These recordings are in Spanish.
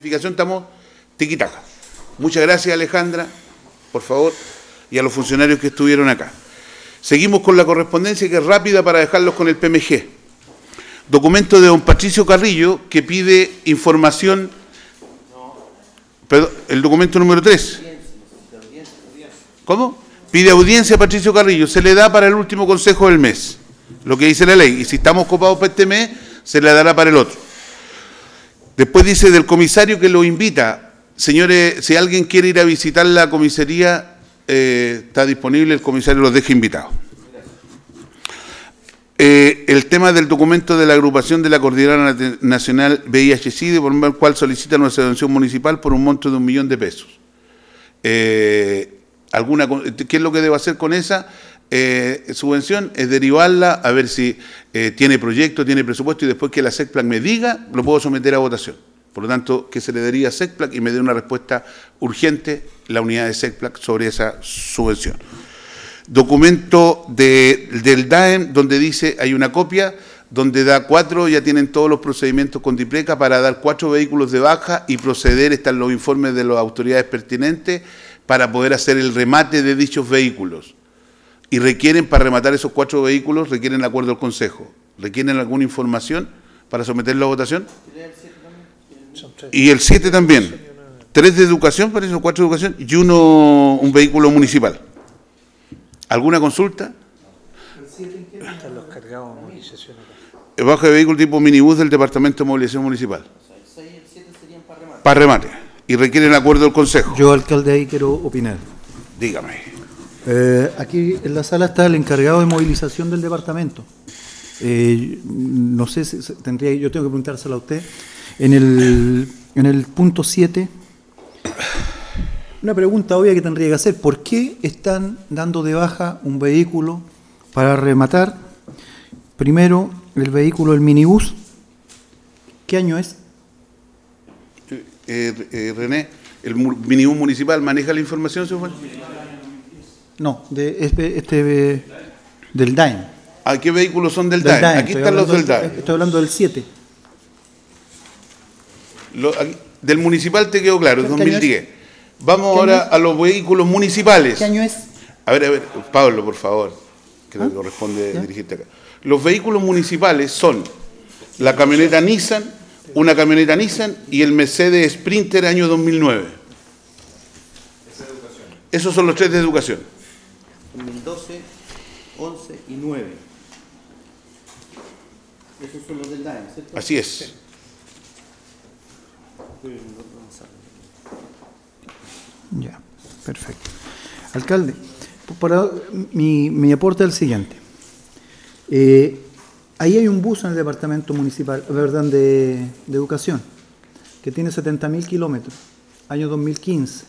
Estamos tiquitaca. Muchas gracias, Alejandra, por favor, y a los funcionarios que estuvieron acá. Seguimos con la correspondencia, que es rápida para dejarlos con el PMG. Documento de don Patricio Carrillo, que pide información. Perdón, el documento número 3. ¿Cómo? Pide audiencia a Patricio Carrillo. Se le da para el último consejo del mes, lo que dice la ley. Y si estamos copados para este mes, se le dará para el otro. Después dice del comisario que lo invita. Señores, si alguien quiere ir a visitar la comisaría, está disponible, el comisario los deja invitados. El tema del documento de la agrupación de la Coordinadora Nacional VIH-Sida, por el cual solicita una subvención municipal por un monto de 1 millón de pesos. ¿Qué es lo que debo hacer con esa subvención? Es derivarla a ver si tiene proyecto, tiene presupuesto, y después que la SECPLAC me diga, lo puedo someter a votación. Por lo tanto, que se le deriva a SECPLAC y me dé una respuesta urgente la unidad de SECPLAC sobre esa subvención. Documento del DAEM, donde dice, hay una copia, donde da 4, ya tienen todos los procedimientos con DIPRECA para dar 4 vehículos de baja y proceder, están los informes de las autoridades pertinentes, para poder hacer el remate de dichos vehículos. Y requieren, para rematar esos 4 vehículos, requieren acuerdo del Consejo. ¿Requieren alguna información para someterlo a votación? Y el 7 también. 3 de educación, parece, 4 de educación, y un vehículo municipal. ¿Alguna consulta? Están los cargados de movilización acá. El bajo de vehículo tipo minibús del Departamento de Movilización Municipal. El 6 y el 7 serían para remate. Para remate. Y requieren acuerdo del Consejo. Yo, alcalde, ahí quiero opinar. Dígame. Aquí en la sala está el encargado de movilización del departamento. No sé si yo tengo que preguntárselo a usted. En el punto 7, una pregunta obvia que tendría que hacer: ¿por qué están dando de baja un vehículo para rematar? Primero, el vehículo del minibús. ¿Qué año es? René, ¿el minibús municipal maneja la información, señor Juan? No, del DAEM. ¿A qué vehículos son del DAEM? Aquí están los del DAEM. Estoy hablando del 7. Del municipal te quedó claro, es 2010. Vamos ahora a los vehículos municipales. ¿Qué año es? A ver, Pablo, por favor, que le corresponde dirigirte acá. Los vehículos municipales son la camioneta Nissan, una camioneta Nissan y el Mercedes Sprinter año 2009. Esos son los 3 de educación. 2012, 11 y 9. Esos son los del DAEM, ¿cierto? Así es. Ya, perfecto. Alcalde, mi aporte es el siguiente. Ahí hay un bus en el departamento municipal, de educación, que tiene 70.000 kilómetros, año 2015,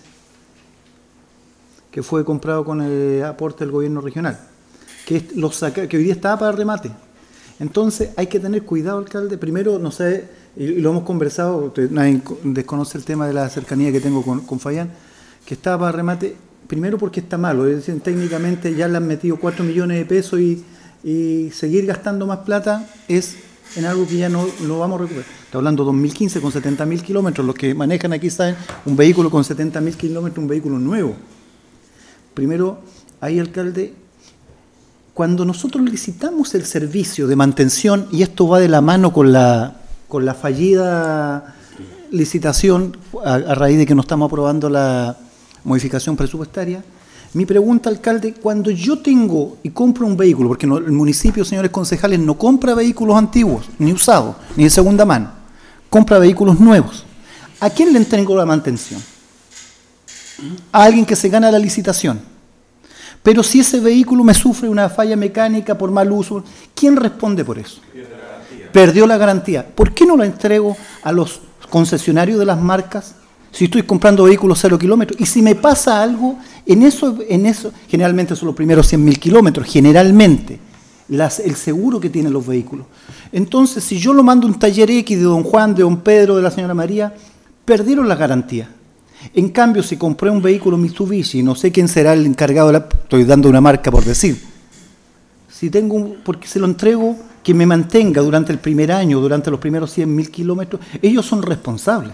que fue comprado con el aporte del gobierno regional, que hoy día estaba para remate. Entonces hay que tener cuidado, alcalde. Primero, no sé, y lo hemos conversado, nadie desconoce el tema de la cercanía que tengo con Fayán, que estaba para remate, primero porque está malo, es decir, técnicamente ya le han metido 4 millones de pesos y seguir gastando más plata es en algo que ya no lo vamos a recuperar. Está hablando 2015 con 70.000 kilómetros, los que manejan aquí saben, un vehículo con 70.000 kilómetros, un vehículo nuevo. Primero, ahí, alcalde, cuando nosotros licitamos el servicio de mantención, y esto va de la mano con la fallida licitación a raíz de que no estamos aprobando la modificación presupuestaria, mi pregunta, alcalde, cuando yo tengo y compro un vehículo, porque el municipio, señores concejales, no compra vehículos antiguos, ni usados, ni de segunda mano, compra vehículos nuevos, ¿a quién le entrego la mantención? A alguien que se gana la licitación. Pero si ese vehículo me sufre una falla mecánica por mal uso, ¿quién responde por eso? Perdió la garantía. ¿Por qué no la entrego a los concesionarios de las marcas si estoy comprando vehículos 0 kilómetros? Y si me pasa algo, en eso generalmente son los primeros 100.000 kilómetros, generalmente, el seguro que tienen los vehículos. Entonces, si yo lo mando a un taller X de don Juan, de don Pedro, de la señora María, perdieron la garantía. En cambio, si compré un vehículo Mitsubishi, no sé quién será el encargado, estoy dando una marca por decir, porque se lo entrego, que me mantenga durante el primer año, durante los primeros 100.000 kilómetros, ellos son responsables.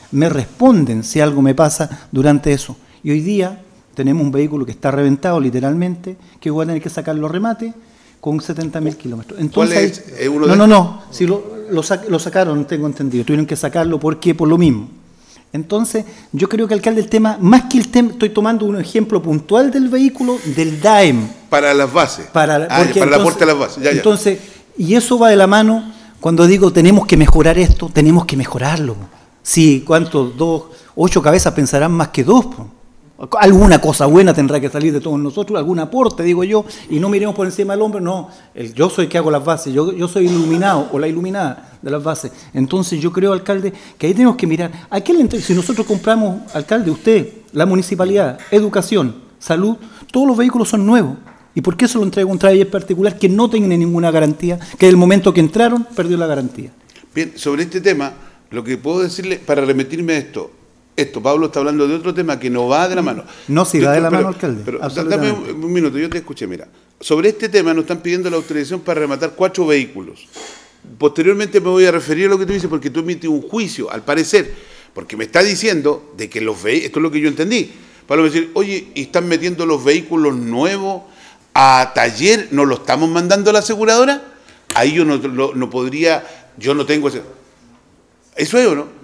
me responden si algo me pasa durante eso. Y hoy día tenemos un vehículo que está reventado literalmente, que voy a tener que sacar los remates con 70.000 kilómetros. Entonces, ¿cuál es? ¿Uno de... No, si lo sacaron, tengo entendido, tuvieron que sacarlo, ¿por qué? Por lo mismo. Entonces, yo creo que, alcalde, el tema, más que el tema, estoy tomando un ejemplo puntual del vehículo, del DAEM. Para las bases. Para el aporte a las bases. Ya. Entonces, y eso va de la mano cuando digo tenemos que mejorar esto, tenemos que mejorarlo. Sí, ¿cuántos? 8 cabezas pensarán más que 2. Alguna cosa buena tendrá que salir de todos nosotros, algún aporte, digo yo, y no miremos por encima del hombro, no, yo soy el que hago las bases, yo soy iluminado o la iluminada de las bases. Entonces yo creo, alcalde, que ahí tenemos que mirar, ¿a qué le si nosotros compramos, alcalde, usted, la municipalidad, educación, salud, todos los vehículos son nuevos? ¿Y por qué se lo entrega un taller particular que no tiene ninguna garantía, que del momento que entraron perdió la garantía? Bien, sobre este tema, lo que puedo decirle, para remitirme a esto, Pablo está hablando de otro tema que no va de la mano. No, si va de la mano, alcalde. Pero dame un minuto, yo te escuché, mira. Sobre este tema nos están pidiendo la autorización para rematar 4 vehículos. Posteriormente me voy a referir a lo que tú dices, porque tú emites un juicio, al parecer, porque me está diciendo de que los vehículos, esto es lo que yo entendí. Pablo me dice, oye, ¿y están metiendo los vehículos nuevos a taller? ¿No lo estamos mandando a la aseguradora? Ahí yo no podría, yo no tengo ese... ¿Eso es o no?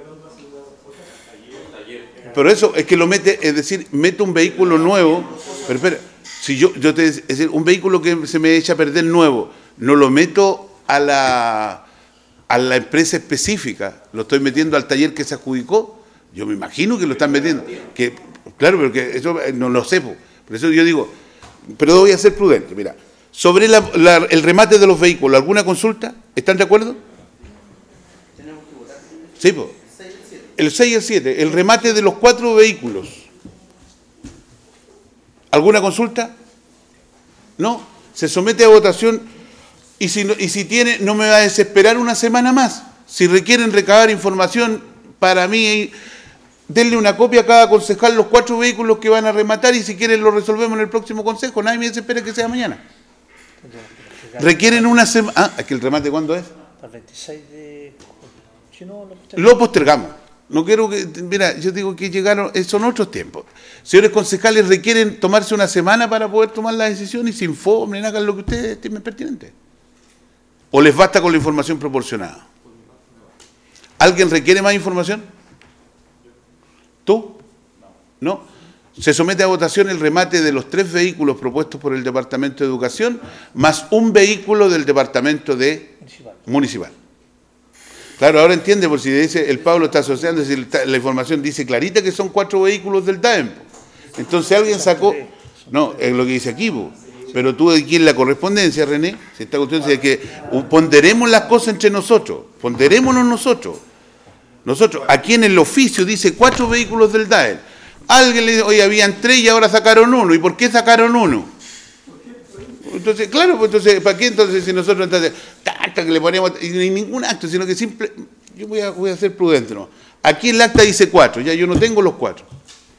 Pero eso es que lo mete, es decir, mete un vehículo nuevo, pero espera, si es decir, un vehículo que se me echa a perder nuevo, no lo meto a la empresa específica, lo estoy metiendo al taller que se adjudicó, yo me imagino que lo están metiendo, que claro, pero que eso no lo sé, por eso yo digo, pero voy a ser prudente, mira, sobre el remate de los vehículos, ¿alguna consulta? ¿Están de acuerdo? Sí, pues. El 6 y el 7, el remate de los 4 vehículos. ¿Alguna consulta? No, se somete a votación y si tiene, no me va a desesperar una semana más. Si requieren recabar información, para mí, denle una copia a cada concejal los 4 vehículos que van a rematar y si quieren lo resolvemos en el próximo consejo. Nadie me desespera que sea mañana. Requieren una semana... Ah, ¿es que el remate cuándo es? El 26 de... Si no, lo postergamos. No quiero que, mira, yo digo que llegaron, son otros tiempos. Señores concejales, requieren tomarse una semana para poder tomar la decisión y se informen, hagan lo que ustedes estimen pertinente. ¿O les basta con la información proporcionada? ¿Alguien requiere más información? ¿Tú? ¿No? Se somete a votación el remate de los 3 vehículos propuestos por el Departamento de Educación, más un vehículo del Departamento Municipal. Claro, ahora entiende, por si dice, el Pablo está asociando, si la información dice clarita que son 4 vehículos del DAEM. Entonces alguien sacó, no, es lo que dice aquí, pero tú aquí en la correspondencia, René, si esta cuestión dice que ponderemos las cosas entre nosotros, ponderémonos nosotros. Nosotros, aquí en el oficio dice 4 vehículos del DAEM. Alguien le dice, oye, habían 3 y ahora sacaron 1, ¿y por qué sacaron 1? Entonces, claro, pues entonces, ¿para qué entonces si nosotros entonces, tanta que le ponemos, y no hay ningún acto, sino que simple, yo voy a ser prudente, ¿no? Aquí el acta dice 4, ya yo no tengo los 4.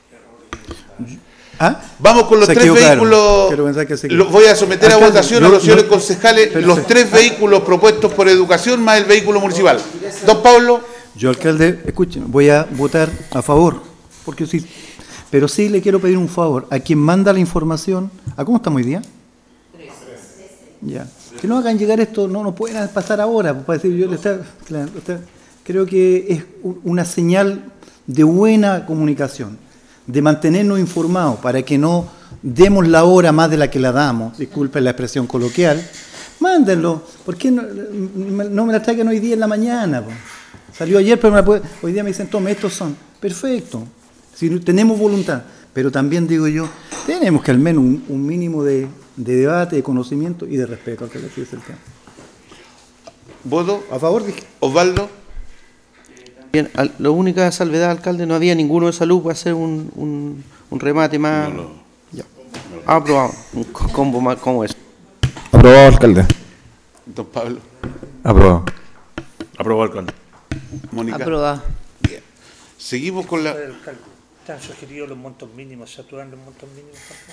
¿Ah? Vamos con los 3 vehículos, voy a someter a votación a los señores concejales los 3 vehículos propuestos por educación más el vehículo municipal. Don Pablo. Yo, alcalde, escúcheme, voy a votar a favor, porque sí, pero sí le quiero pedir un favor, a quien manda la información, ¿a cómo estamos hoy día? Ya. Que no hagan llegar esto, no pueden pasar ahora, para decir, creo que es una señal de buena comunicación, de mantenernos informados, para que no demos la hora más de la que la damos, disculpen la expresión coloquial, mándenlo, ¿por qué no me la traigan hoy día en la mañana? Salió ayer, pero hoy día me dicen, tome, estos son, perfecto, si tenemos voluntad, pero también digo yo, tenemos que al menos un mínimo de debate, de conocimiento y de respeto al que le dice el tema. ¿Voto? A favor, dije. Osvaldo. Bien, la única salvedad, alcalde, no había ninguno de salud para hacer un remate más. No. Ya. Aprobado. Un combo más como eso. Aprobado, alcalde. Don Pablo. Aprobado. Aprobado, alcalde. Mónica. Aprobado. Bien. Seguimos con la... ¿Están sugeridos los montos mínimos? ¿Saturan los montos mínimos?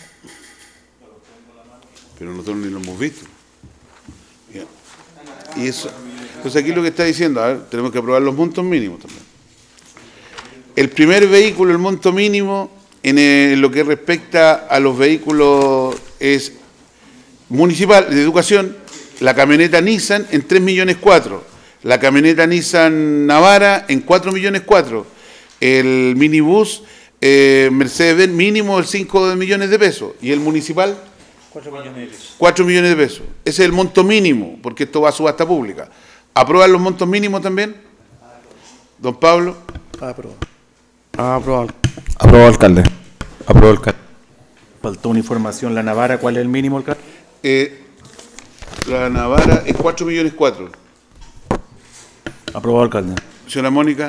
Pero nosotros ni lo hemos visto. Bien. Y eso, entonces aquí lo que está diciendo, a ver, tenemos que aprobar los montos mínimos también. El primer vehículo, el monto mínimo, en lo que respecta a los vehículos es municipal de educación, la camioneta Nissan en 3,4 millones, la camioneta Nissan Navara en 4,4 millones, el minibús Mercedes-Benz mínimo el 5 millones de pesos y el municipal 4 millones de pesos. 4 millones de pesos. Ese es el monto mínimo, porque esto va a subasta pública. ¿Aprueban los montos mínimos también? Don Pablo. Aprobado. Aprobado, alcalde. Aprobado, alcalde. Faltó una información, la Navara, ¿cuál es el mínimo, alcalde? La Navara es 4,4 millones. Aprobado, alcalde. Señora Mónica.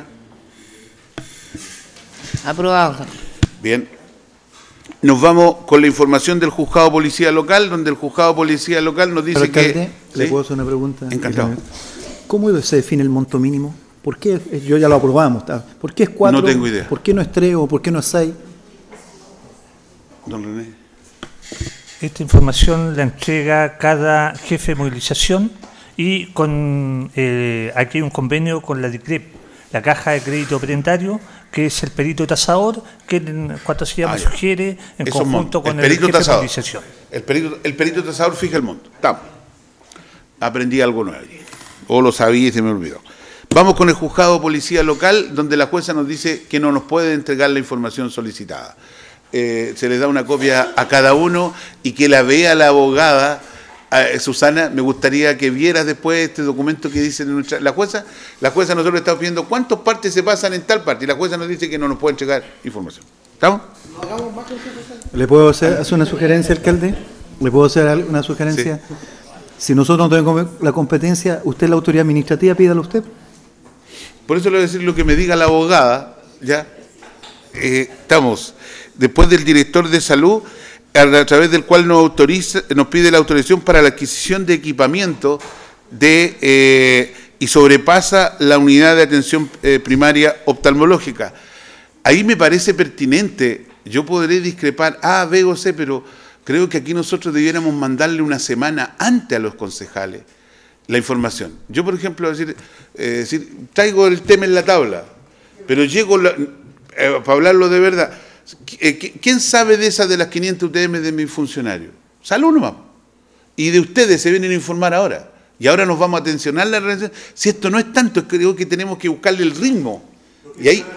Aprobado. Bien. Nos vamos con la información del juzgado policía local, donde el juzgado policía local nos dice alcalde, que... ¿le ¿sí? puedo hacer una pregunta? Encantado. ¿Cómo se define el monto mínimo? ¿Por qué? Yo ya lo aprobamos. ¿Por qué es 4? No tengo idea. ¿Por qué no es 3 o por qué no es 6? Don René. Esta información la entrega cada jefe de movilización y con aquí hay un convenio con la DICREP, la Caja de Crédito Prendario, que es el perito tasador, que en cuanto se llama sugiere en Esos conjunto montos. con El el perito jefe de tasador. movilización. El perito tasador fija el monto. Estamos. Aprendí algo nuevo. O lo sabía y se me olvidó. Vamos con el juzgado policía local, donde la jueza nos dice que no nos puede entregar la información solicitada. Se les da una copia a cada uno y que la vea la abogada. Susana, me gustaría que vieras después este documento que dice la jueza. La jueza, nosotros estamos pidiendo cuántas partes se pasan en tal parte y la jueza nos dice que no nos puede entregar información. ¿Estamos? ¿Le puedo hacer una sugerencia, alcalde? ¿Le puedo hacer una sugerencia? Sí. Si nosotros no tenemos la competencia, usted la autoridad administrativa, pídala usted. Por eso le voy a decir lo que me diga la abogada, ¿ya? Estamos, después del director de salud, a través del cual nos pide la autorización para la adquisición de equipamiento y sobrepasa la unidad de atención primaria oftalmológica. Ahí me parece pertinente, yo podré discrepar A, B o C, pero creo que aquí nosotros debiéramos mandarle una semana antes a los concejales la información. Yo, por ejemplo, decir, traigo el tema en la tabla, pero llego para hablarlo de verdad. ¿Quién sabe de esas de las 500 UTM de mis funcionarios? Salud nomás. Y de ustedes se vienen a informar ahora. Y ahora nos vamos a tensionar la relación. Si esto no es tanto, creo que tenemos que buscarle el ritmo. Y ahí...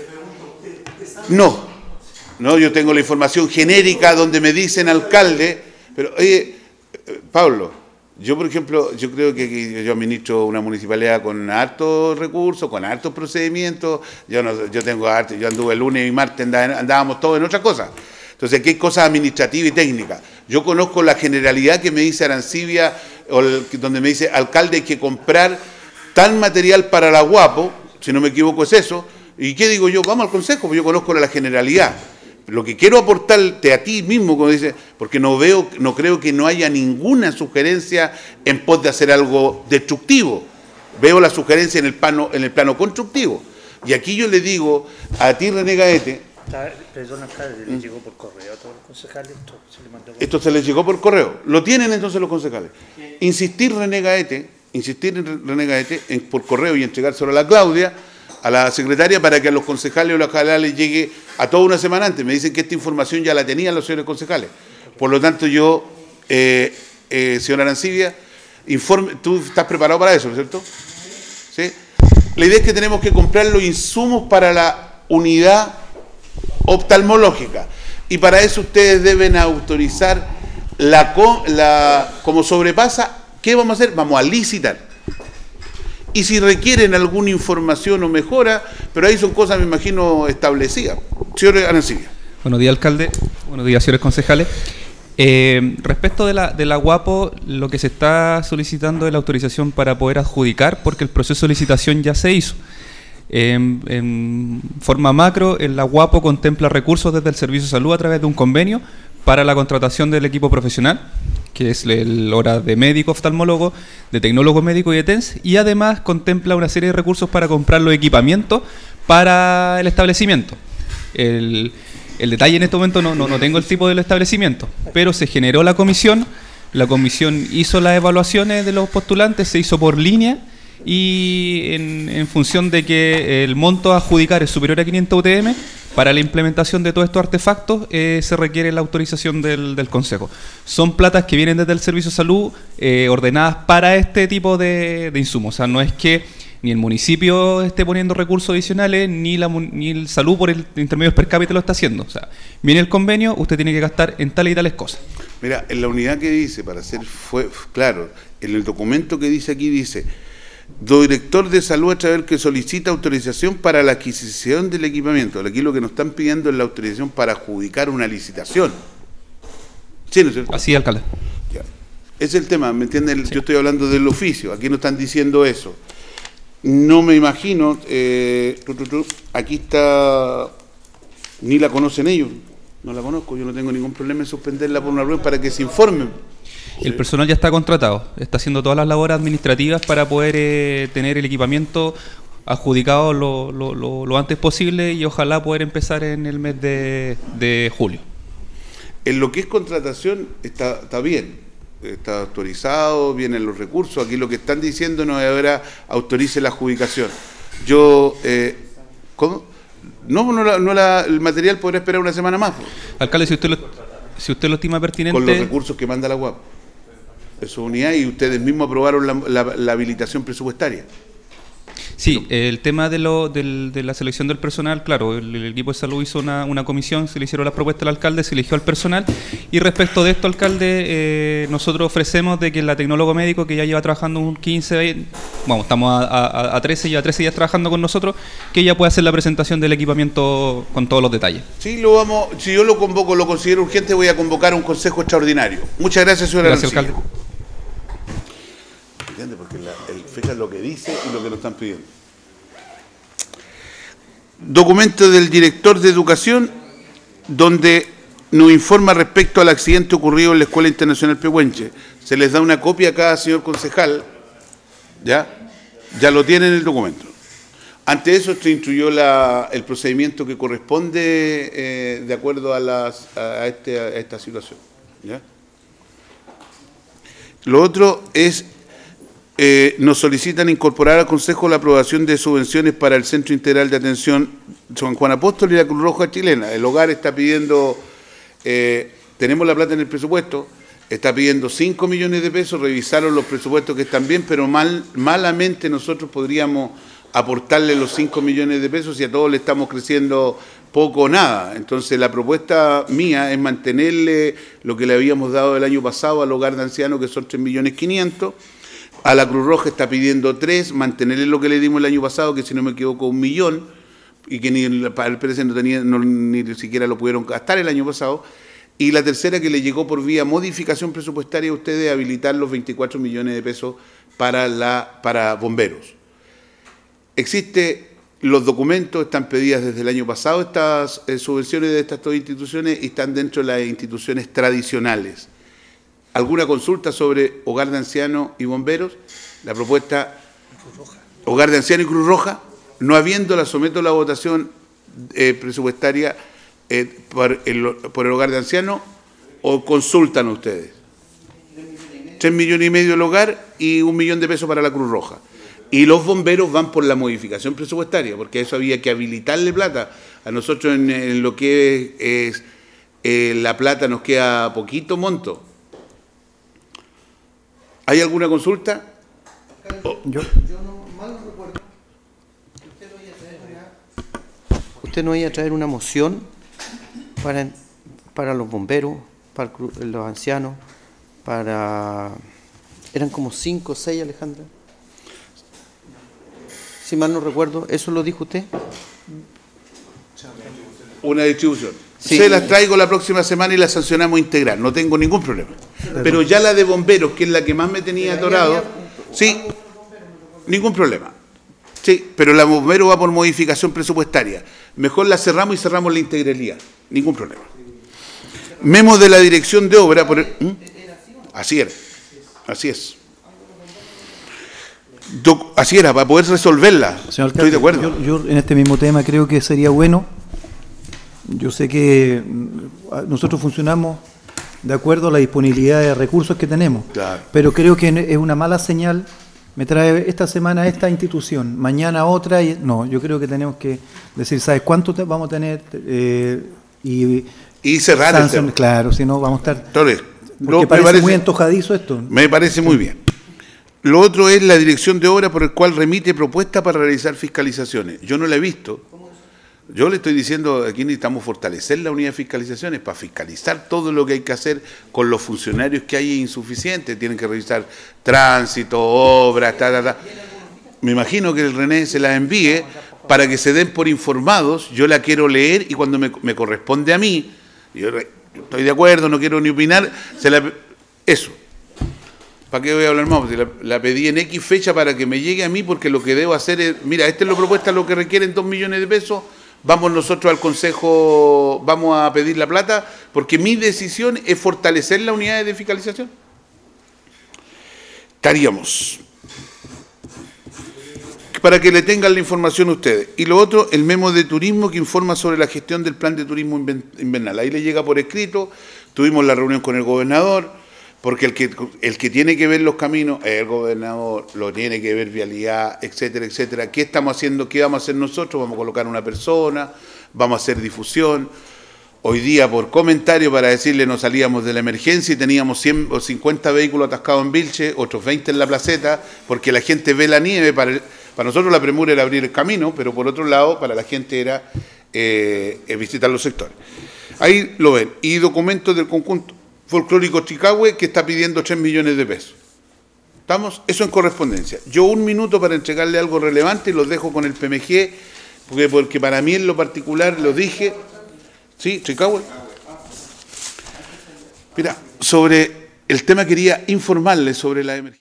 No, yo tengo la información genérica donde me dicen alcalde, pero oye, Pablo, yo por ejemplo, yo creo que yo administro una municipalidad con hartos recursos, con hartos procedimientos, yo anduve el lunes y martes, andábamos todos en otra cosa. Entonces aquí hay cosas administrativas y técnicas. Yo conozco la generalidad que me dice Arancibia, donde me dice, alcalde, hay que comprar tal material para la Guapo, si no me equivoco es eso. ¿Y qué digo yo? Vamos al consejo, porque yo conozco la generalidad. Lo que quiero aportarte a ti mismo, como dice, porque no creo que no haya ninguna sugerencia en pos de hacer algo destructivo. Veo la sugerencia en el plano constructivo. Y aquí yo le digo a ti, René Gaete. Perdón, alcalde, ¿le llegó por correo a todos los concejales? Esto se les llegó por correo. Lo tienen entonces los concejales. Insistir en René Gaete por correo y entregárselo a la Claudia, a la secretaria, para que a los concejales o los concejales llegue a toda una semana antes. Me dicen que esta información ya la tenían los señores concejales. Por lo tanto, yo, señora Arancibia, tú estás preparado para eso, ¿no es cierto? ¿Sí? La idea es que tenemos que comprar los insumos para la unidad oftalmológica. Y para eso ustedes deben autorizar como sobrepasa, ¿qué vamos a hacer? Vamos a licitar. Y si requieren alguna información o mejora, pero ahí son cosas, me imagino, establecidas. Señor Arancibia. Buenos días, alcalde. Buenos días, señores concejales. Respecto de la Guapo, lo que se está solicitando es la autorización para poder adjudicar, porque el proceso de licitación ya se hizo. En forma macro, la Guapo contempla recursos desde el Servicio de Salud a través de un convenio para la contratación del equipo profesional, que es el hora de médico oftalmólogo, de tecnólogo médico y de TENS, y además contempla una serie de recursos para comprar los equipamientos para el establecimiento. El detalle en este momento no tengo el tipo del establecimiento, pero se generó la comisión hizo las evaluaciones de los postulantes, se hizo por línea, y en función de que el monto a adjudicar es superior a 500 UTM, para la implementación de todos estos artefactos se requiere la autorización del Consejo. Son platas que vienen desde el Servicio de Salud ordenadas para este tipo de insumos. O sea, no es que ni el municipio esté poniendo recursos adicionales, ni el Salud por el intermedio per cápita lo está haciendo. O sea, viene el convenio, usted tiene que gastar en tales y tales cosas. Mira, en la unidad que dice, para ser claro, en el documento que dice aquí dice: director de salud a través que solicita autorización para la adquisición del equipamiento. Aquí lo que nos están pidiendo es la autorización para adjudicar una licitación. ¿Sí, no es cierto? Así, alcalde. Ya. Ese es el tema, ¿me entienden? Sí. Yo estoy hablando del oficio, aquí no están diciendo eso. No me imagino, aquí está, ni la conocen ellos, no la conozco, yo no tengo ningún problema en suspenderla por una reunión para que se informen. El personal ya está contratado, está haciendo todas las labores administrativas para poder tener el equipamiento adjudicado lo antes posible y ojalá poder empezar en el mes de julio. En lo que es contratación está bien. Está autorizado, vienen los recursos. Aquí lo que están diciendo no es ahora autorice la adjudicación. Yo, ¿cómo? El material podrá esperar una semana más. Alcalde, si usted lo estima pertinente. Con los recursos que manda la UAP. Es su unidad y ustedes mismos aprobaron la habilitación presupuestaria. Sí, el tema de la selección del personal, claro, el equipo de salud hizo una comisión, se le hicieron las propuestas al alcalde, se eligió al personal, y respecto de esto, alcalde, nosotros ofrecemos de que el tecnólogo médico que ya lleva trabajando un 15, estamos a 13 días trabajando con nosotros, que ella pueda hacer la presentación del equipamiento con todos los detalles. Sí, si yo lo convoco, lo considero urgente, voy a convocar un consejo extraordinario. Muchas gracias, señora. Gracias, alcalde. ¿Entiende? Porque fíjate lo que dice y lo que nos están pidiendo. Documento del director de Educación, donde nos informa respecto al accidente ocurrido en la Escuela Internacional Pehuenche. Se les da una copia a cada señor concejal, ya lo tienen en el documento. Ante eso se instruyó el procedimiento que corresponde de acuerdo a esta situación. ¿Ya? Lo otro es, nos solicitan incorporar al Consejo la aprobación de subvenciones para el Centro Integral de Atención San Juan Apóstol y la Cruz Roja Chilena. El hogar está pidiendo, tenemos la plata en el presupuesto, está pidiendo 5 millones de pesos, revisaron los presupuestos que están bien, pero malamente nosotros podríamos aportarle los 5 millones de pesos y a todos le estamos creciendo poco o nada. Entonces la propuesta mía es mantenerle lo que le habíamos dado el año pasado al hogar de ancianos, que son 3.500.000. A la Cruz Roja está pidiendo 3, mantenerle lo que le dimos el año pasado, que si no me equivoco 1 millón, y que ni el PRC ni siquiera lo pudieron gastar el año pasado. Y la tercera, que le llegó por vía modificación presupuestaria a ustedes, habilitar los 24 millones de pesos para bomberos. Los documentos están pedidas desde el año pasado, estas subvenciones de estas dos instituciones, y están dentro de las instituciones tradicionales. ¿Alguna consulta sobre hogar de ancianos y bomberos? La propuesta, hogar de ancianos y Cruz Roja, no habiendo, la someto a la votación presupuestaria por el hogar de ancianos, o consultan ustedes. 3,5 millones el hogar y 1 millón de pesos para la Cruz Roja. Y los bomberos van por la modificación presupuestaria, porque a eso había que habilitarle plata. A nosotros en lo que es la plata nos queda poquito monto. ¿Hay alguna consulta? Yo no mal recuerdo. Usted no iba a traer una moción para los bomberos, para los ancianos, eran como 5 o 6, Alejandra. Si mal no recuerdo, ¿eso lo dijo usted? Una distribución. Sí. Se las traigo la próxima semana y las sancionamos integral, no tengo ningún problema. Pero ya la de bomberos, que es la que más me tenía atorado, sí, ningún problema. Sí, pero la bombero va por modificación presupuestaria. Mejor la cerramos y cerramos la integralidad, ningún problema. Memo de la dirección de obra. Así era, así es. Así era, para poder resolverla. Señor alcalde, estoy de acuerdo. Yo en este mismo tema creo que sería bueno. Yo sé que nosotros funcionamos de acuerdo a la disponibilidad de recursos que tenemos, claro, pero creo que es una mala señal me trae esta semana esta institución, mañana otra, y no, yo creo que tenemos que decir, ¿sabes cuánto vamos a tener? Y cerrar el tema. Claro, si no vamos a estar... Entonces, porque parece muy antojadizo esto. Me parece muy bien. Lo otro es la dirección de obra por el cual remite propuesta para realizar fiscalizaciones. Yo no la he visto. Yo le estoy diciendo, aquí necesitamos fortalecer la unidad de fiscalizaciones para fiscalizar todo lo que hay que hacer con los funcionarios que hay insuficientes. Tienen que revisar tránsito, obras, Me imagino que el René se la envíe para que se den por informados. Yo la quiero leer y cuando me corresponde a mí, yo estoy de acuerdo, no quiero ni opinar, eso. ¿Para qué voy a hablar más? Porque la pedí en X fecha para que me llegue a mí, porque lo que debo hacer es, mira, esta es la propuesta, lo que requieren 2 millones de pesos, vamos nosotros al Consejo, vamos a pedir la plata, porque mi decisión es fortalecer la unidad de fiscalización. Estaríamos. Para que le tengan la información a ustedes. Y lo otro, el memo de turismo que informa sobre la gestión del plan de turismo invernal. Ahí le llega por escrito, tuvimos la reunión con el gobernador, porque el que tiene que ver los caminos es el gobernador, lo tiene que ver vialidad, etcétera, etcétera. ¿Qué estamos haciendo? ¿Qué vamos a hacer nosotros? Vamos a colocar una persona, vamos a hacer difusión. Hoy día, por comentario, para decirle, nos salíamos de la emergencia y teníamos 100 o 50 vehículos atascados en Vilche, otros 20 en la placeta, porque la gente ve la nieve. Para nosotros la premura era abrir el camino, pero por otro lado, para la gente era visitar los sectores. Ahí lo ven. Y documentos del conjunto folclórico Chicahue que está pidiendo 3 millones de pesos. ¿Estamos? Eso en correspondencia. Yo 1 minuto para entregarle algo relevante y los dejo con el PMG, porque para mí en lo particular lo dije. ¿Sí? Chicahue. Mira, sobre el tema quería informarles sobre la emergencia.